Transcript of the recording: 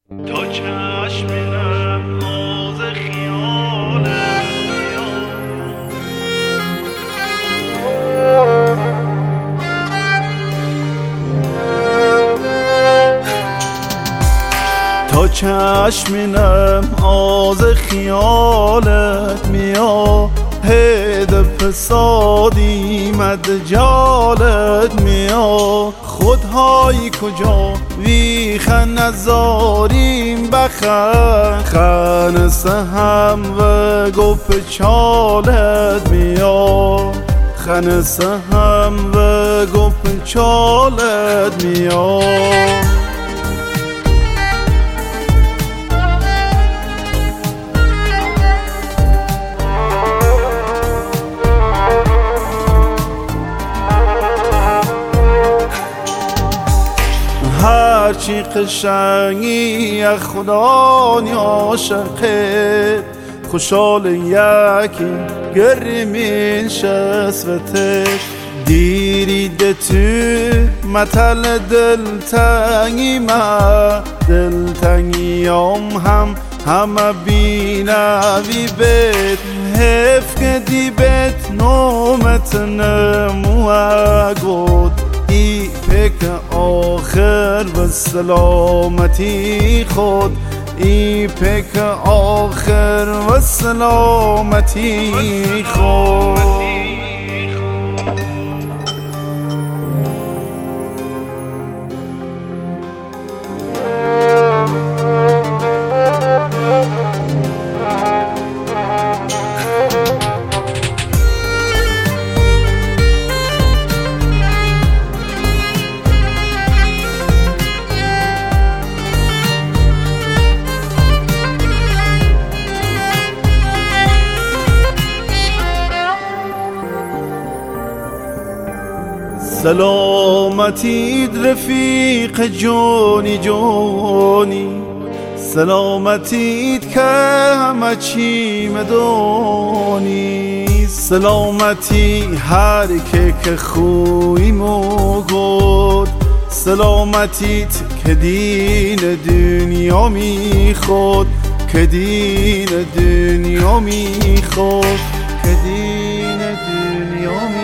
تا چشم میرم ناز خیالت تا چشم میرم آز خیالت میا هد فسادی مد جالت میا خودهای کجا وی خنزاریم بخن خن سهم و گپ چالت میا خن سهم و گپ چالت میا هرچی قشنگی از خدا نیاشقت خوشحال یکی گرمین شسوتش دیریده تو متل دلتنگی من دلتنگیام همه بینوی بیت حف که دی بیت نومت نموگود ای پک آخر و سلامتی خود ای پک آخر و سلامتی خود سلامتید رفیق جونی جونی سلامتید که همه چی مدونی سلامتی هر که خوی موگود سلامتیت که دین دنیا میخود که دین دنیا میخود که دین دنیا